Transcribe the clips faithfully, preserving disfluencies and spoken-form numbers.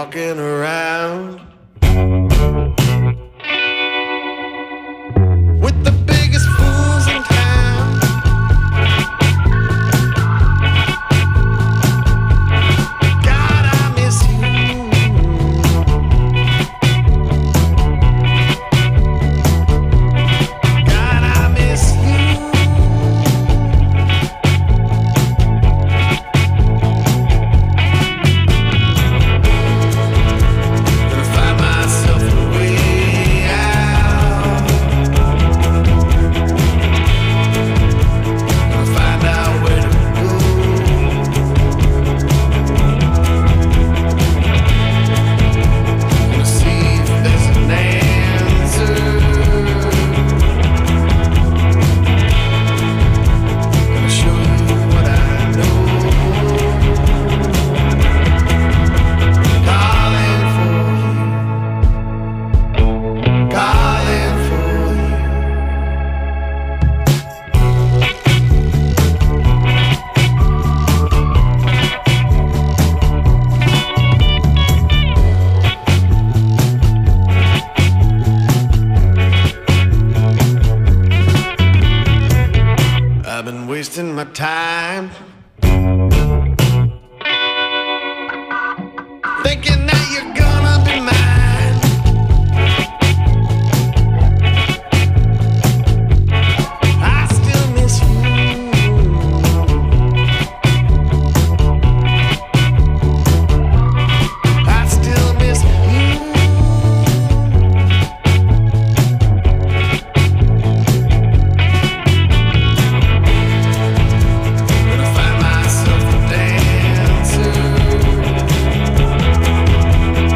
walking around with the biggest fools in town. God, I miss you. God, I miss you. Gonna find myself a way out. Gonna find out where to go. Gonna see if there's an answer. Gonna show you what I know. Calling for you, calling for you. I've been wasting my time thinking that you're gonna be mine. I still miss you. I still miss you. Gonna find myself a dancer.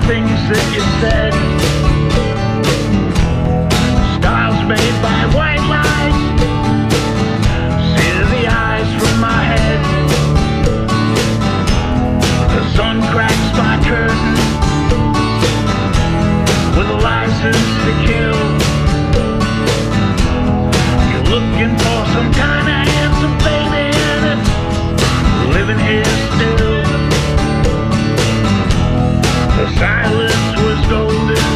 things that you said. Styles made by white light. See the eyes from my head. The sun cracks my curtain with a license to kill. You're looking for some kind of handsome baby, and it's living here still. The silence was golden.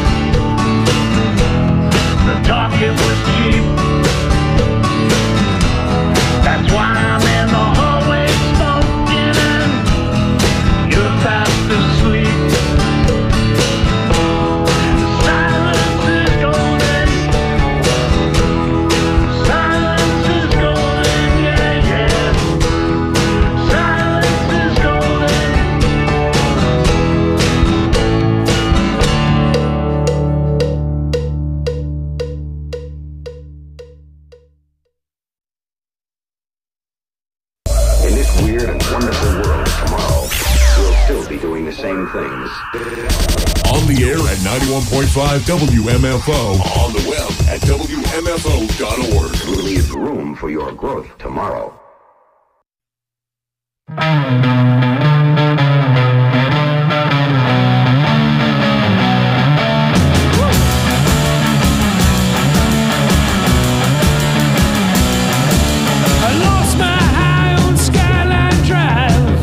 The talking was cheap. That's why I'm in the hallway smoking and you're fast asleep. The silence is golden. Silence is golden, yeah, yeah. Silence is golden. In this weird and wonderful world tomorrow, we'll still be doing the same things. On the air at ninety-one point five W M F O. On the web at W M F O dot org. We'll leave room for your growth tomorrow. I lost my high on Skyline Drive.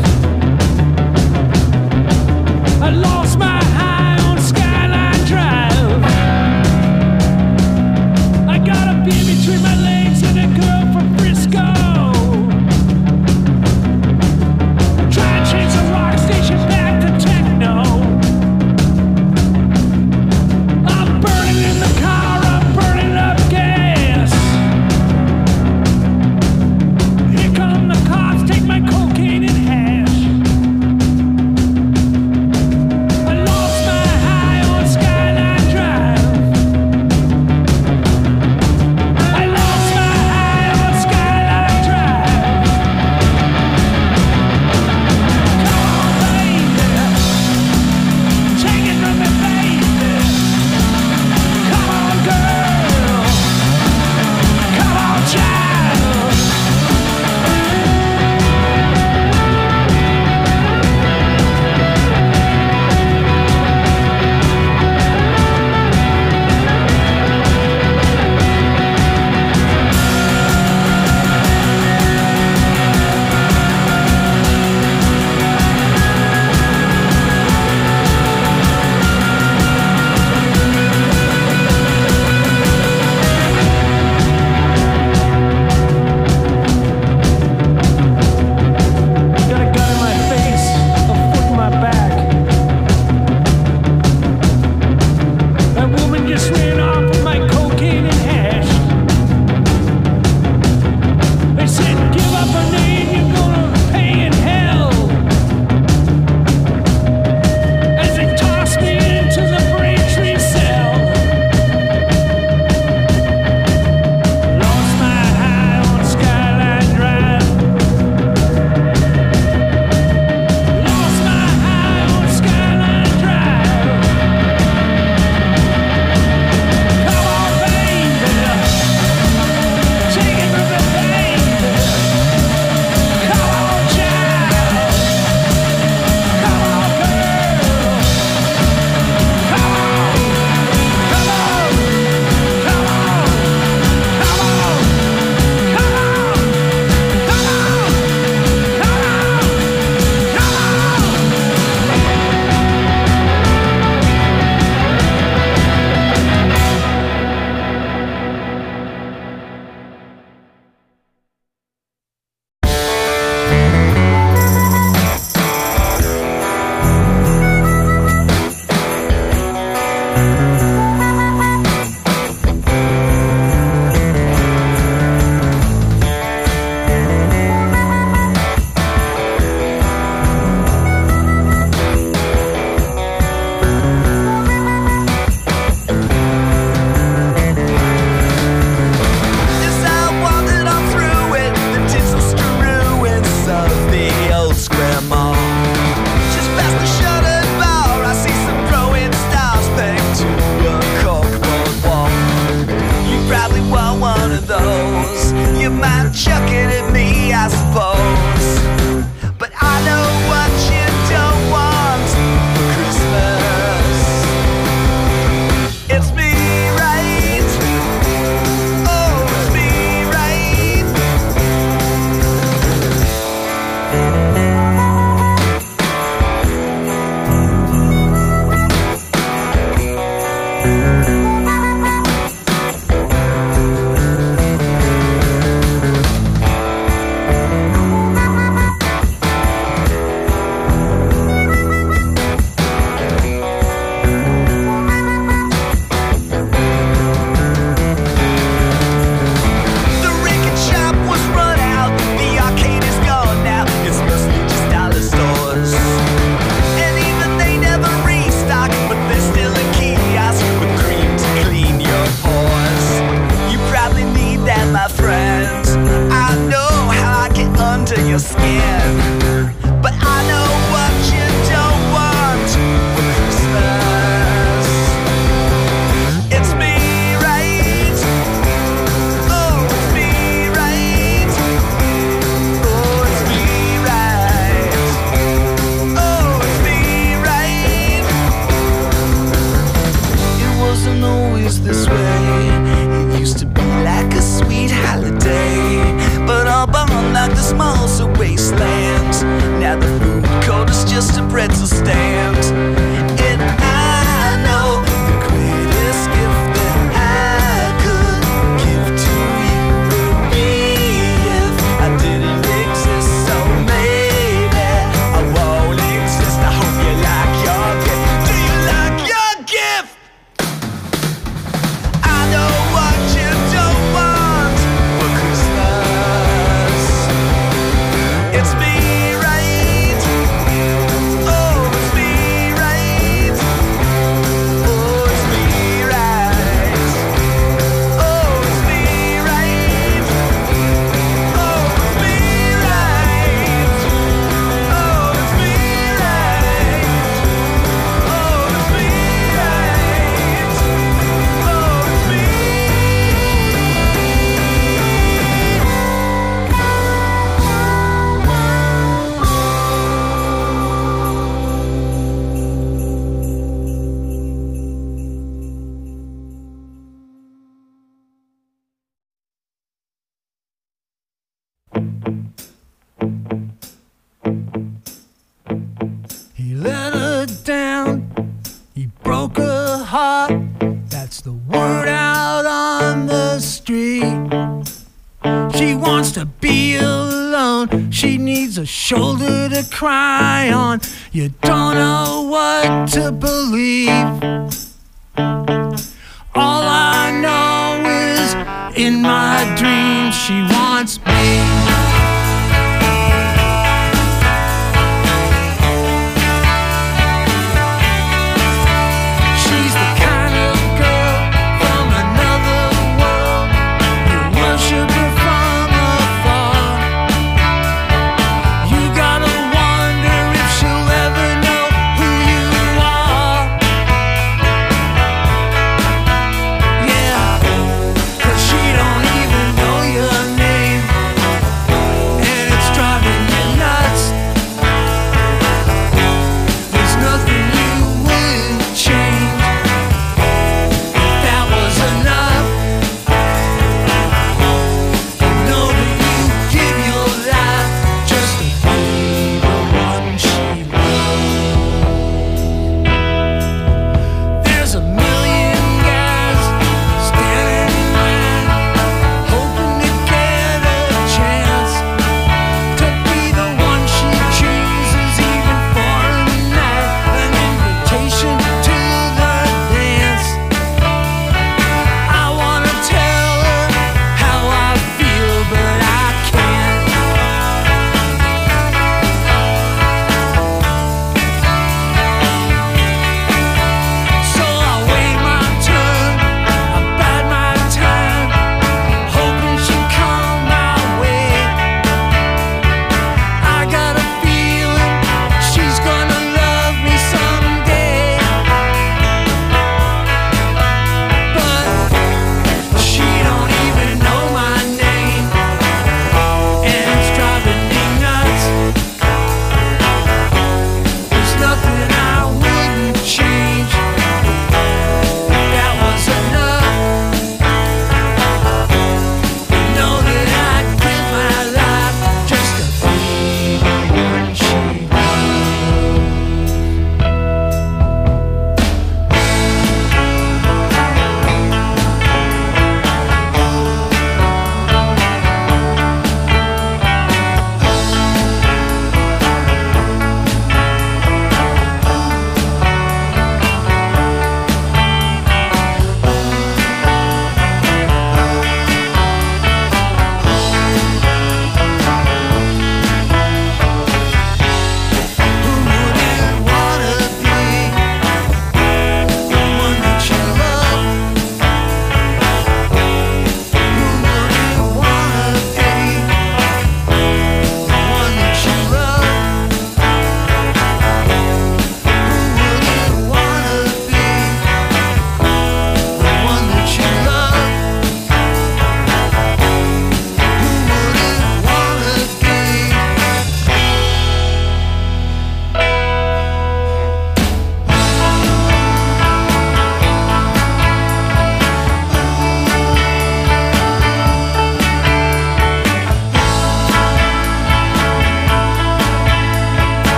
I lost my high on Skyline Drive. I got a beer between my legs and a girl from Frisco. Try to cry on. You don't know what to believe. All I know is in my dreams she wants me.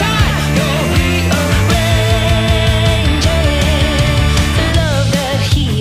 He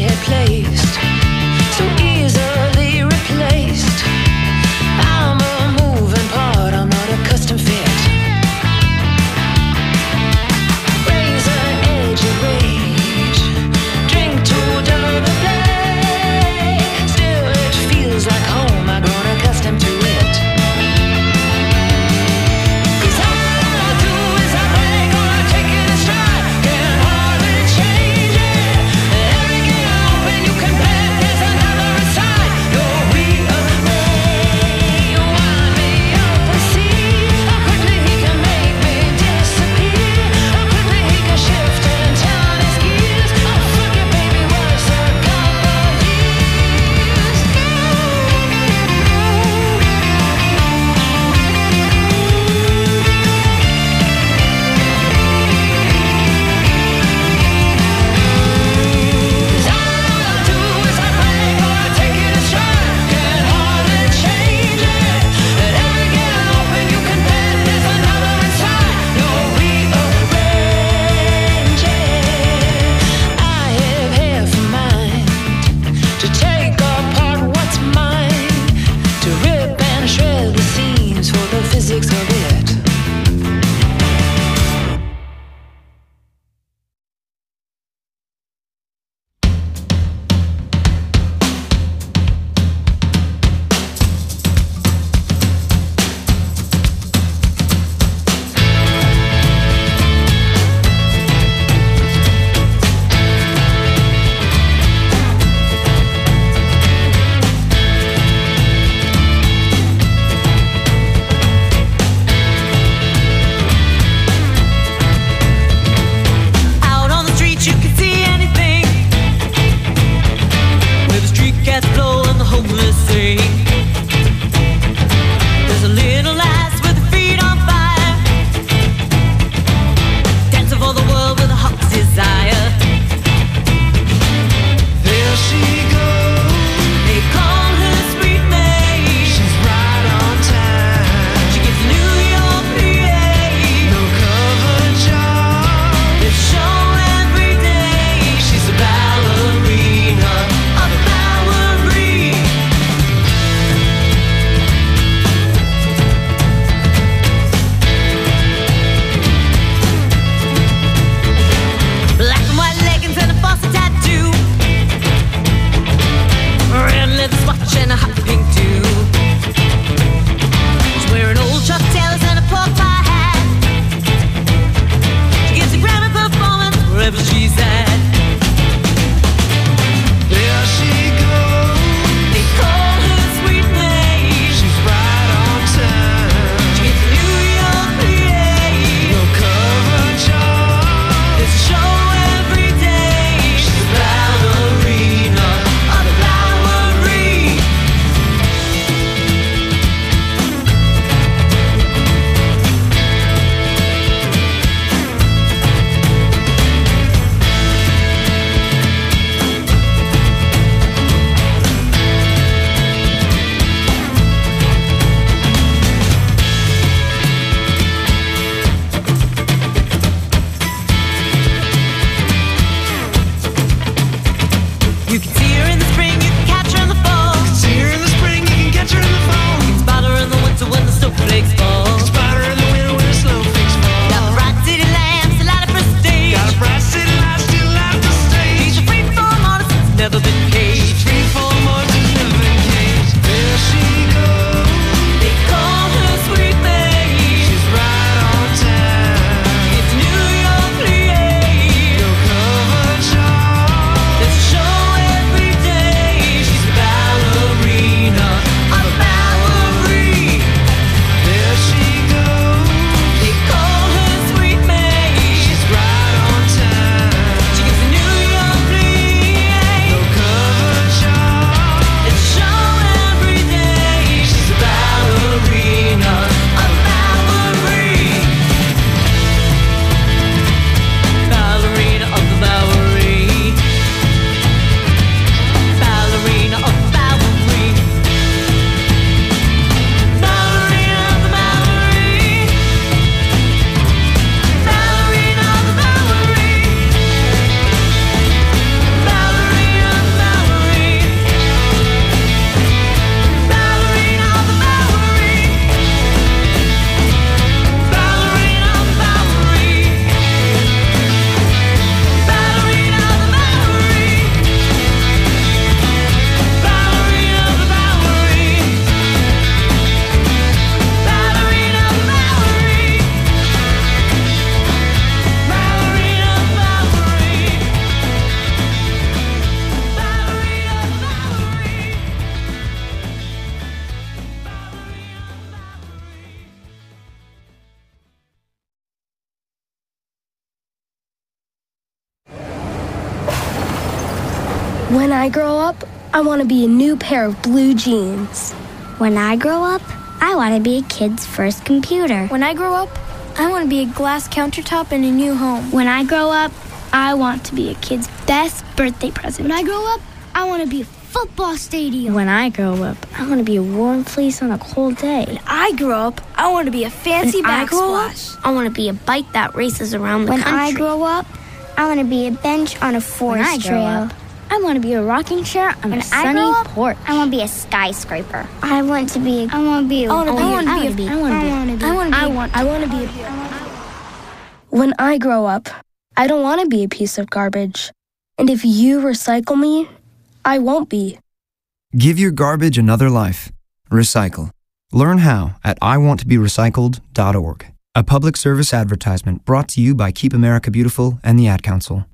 When I grow up, I want to be a new pair of blue jeans. When I grow up, I want to be a kid's first computer. When I grow up, I want to be a glass countertop in a new home. When I grow up, I want to be a kid's best birthday present. When I grow up, I want to be a football stadium. When I grow up, I want to be a warm fleece on a cold day. When I grow up, I want to be a fancy when I grow up, backsplash. I want to be a bike that races around the when country. When I grow up, I want to be a bench on a forest when I trail. Grow up, I want to be a rocking chair on when a sunny I grow up, porch. I want to be a skyscraper. I want to be. A, I want to be. A, I want to be. I want to be. I want to be. I want to be. I want. I want to be. When I grow up, I don't want to be a piece of garbage. And if you recycle me, I won't be. Give your garbage another life. Recycle. Learn how at I want to be recycled dot org. A public service advertisement brought to you by Keep America Beautiful and the Ad Council.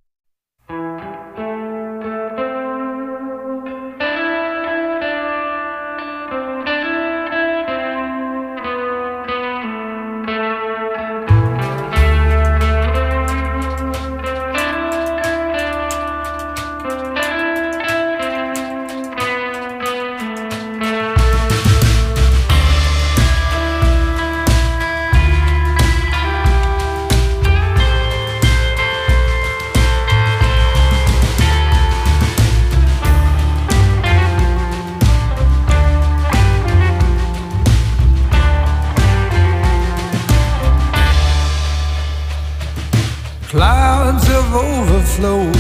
Clouds have overflowed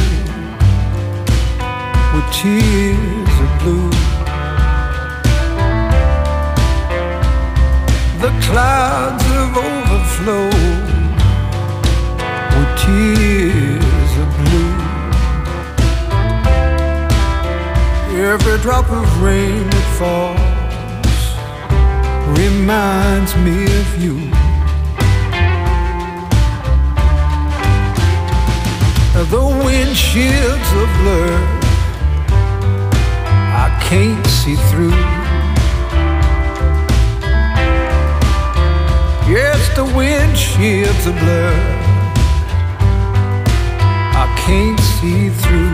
with tears of blue. The clouds have overflowed with tears of blue. Every drop of rain that falls reminds me of you. The windshields are blurred, I can't see through. Yes, the windshields are blurred, I can't see through.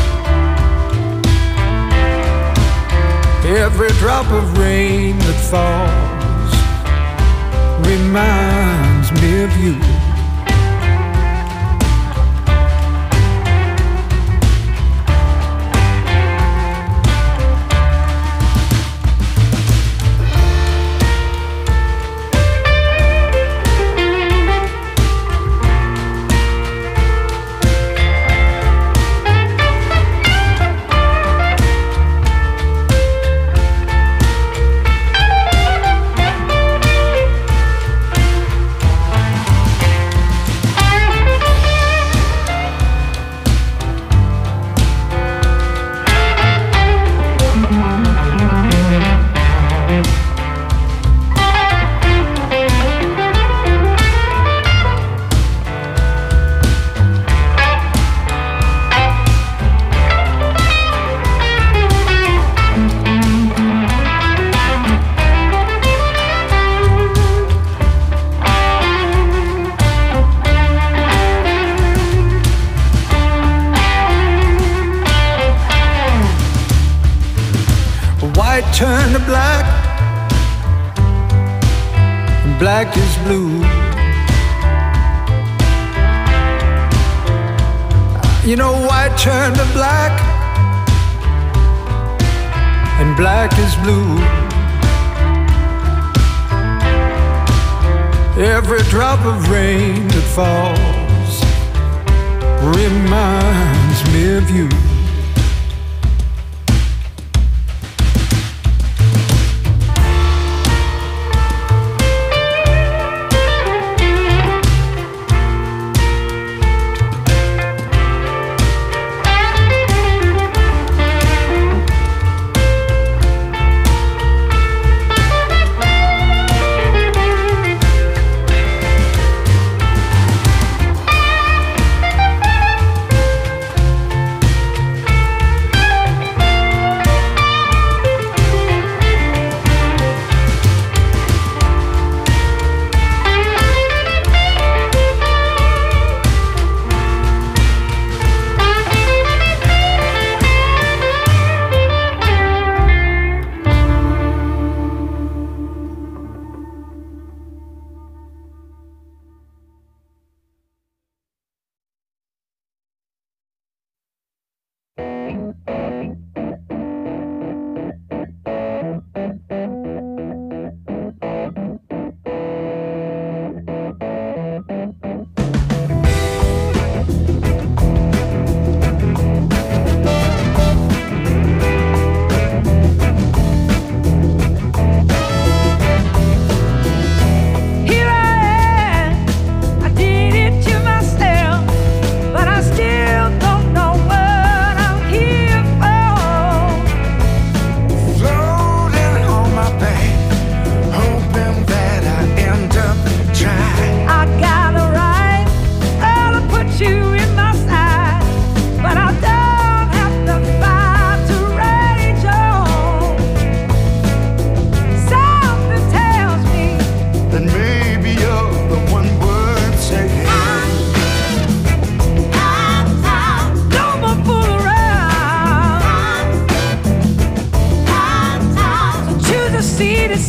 Every drop of rain that falls reminds me of you. Turn to black, and black is blue. You know, white turned to black, and black is blue. Every drop of rain that falls reminds me of you.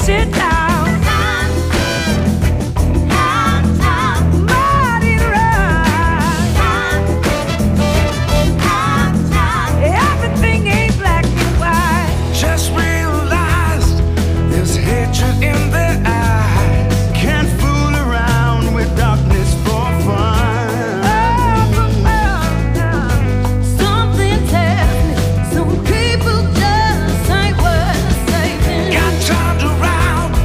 sit down. Got turned around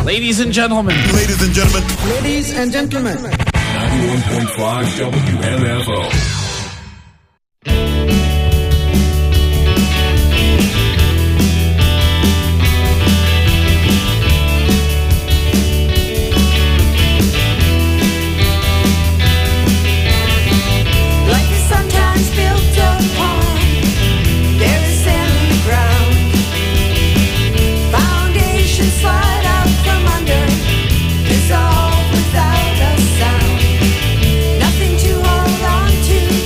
Ladies and gentlemen. Ladies and gentlemen. Ladies and gentlemen. ninety-one point five W M F O. Nothing to hold on to.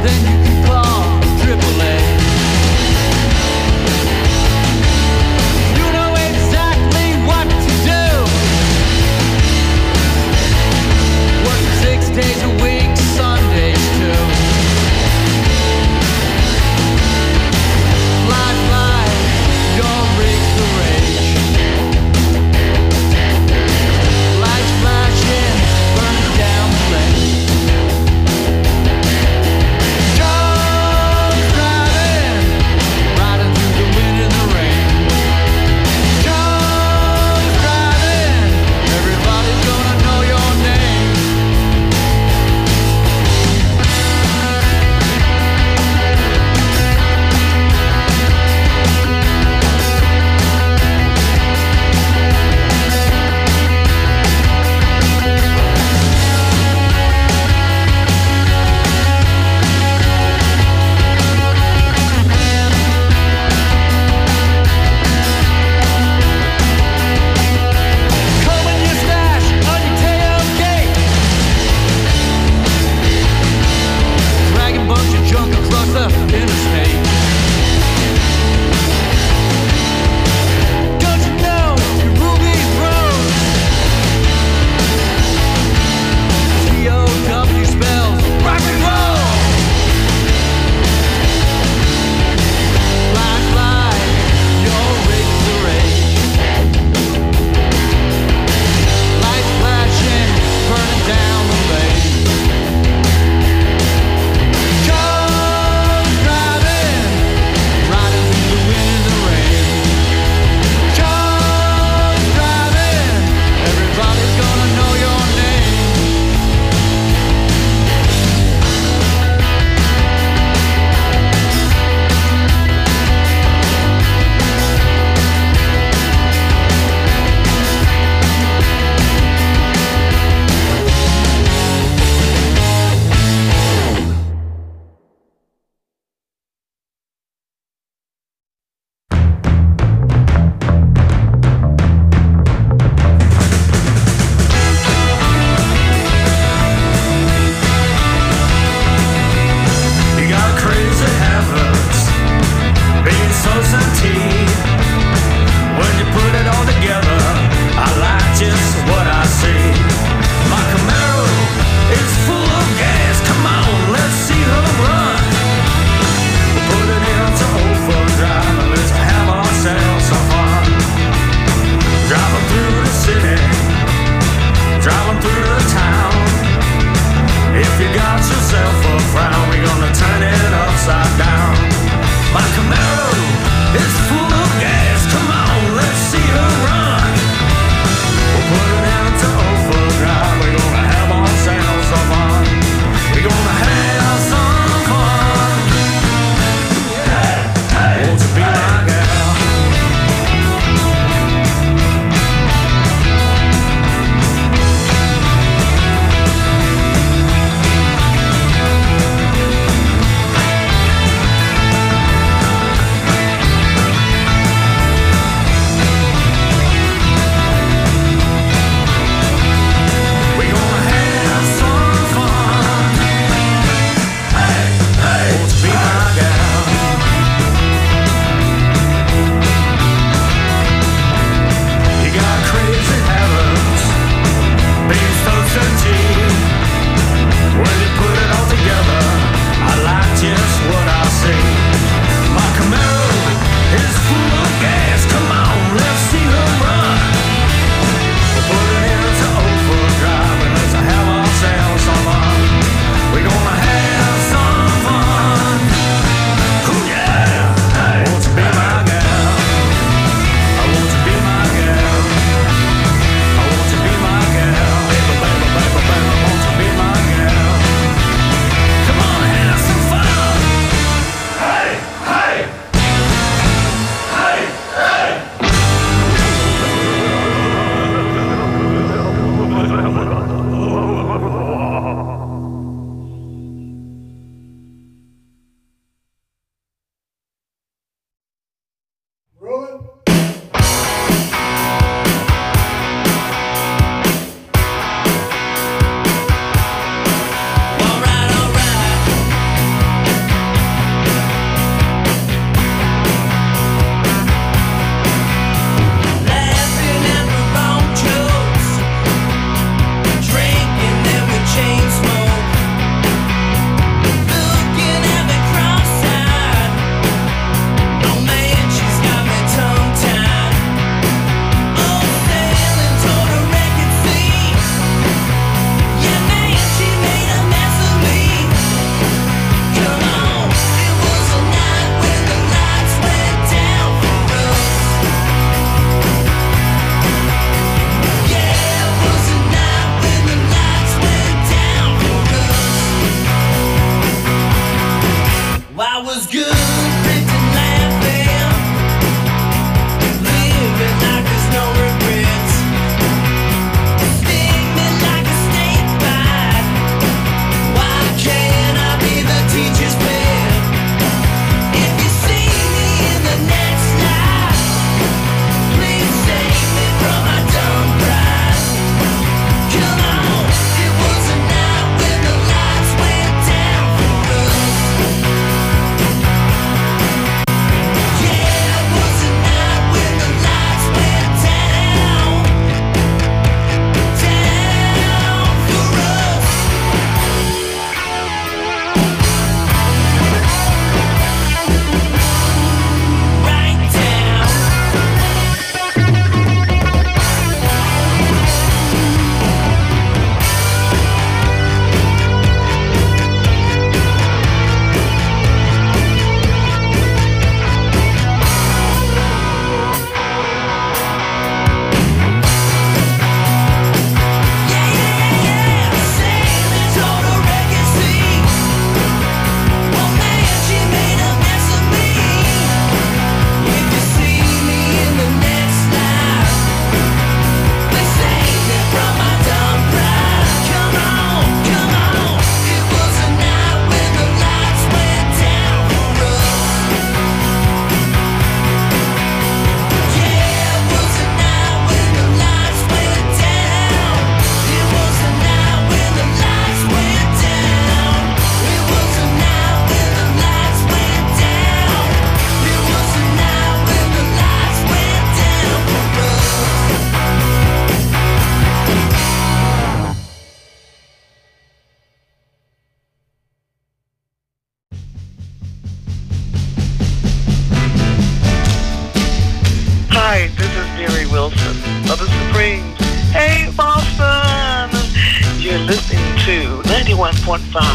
then you can call triple A. You know exactly what to do. Working six days a week, Sundays too. Fly, fly, your rig's the rage. Lights flashing, burning down the lane. Joe's driving, riding through the wind and the rain. Joe's driving, everybody's gonna know your name. Combing your stash on your tailgate, dragging bunch of junk across the interstate. Don't you know you rule these roads? T O W spells rock and roll. Fly, fly, your rig's the rage. Lights flashing, burning down the lane. Joe's driving, riding through the wind and the rain. Joe's driving, everybody's gonna know your name. You got crazy habits, being so sentient. When you put it all together, I like just what I see. My Camaro is full of gas. Come on, let's see her run. Put it into overdrive and let's have ourselves some fun. Driving through the city, driving through the town. If you got yourself a frown, we're gonna turn it upside down. My Camaro is full of gas. Come on, let's see her run. We'll put it into overdrive. We're gonna have ourselves some fun. We're gonna have some fun. Won't you be my girl? listening to ninety-one point five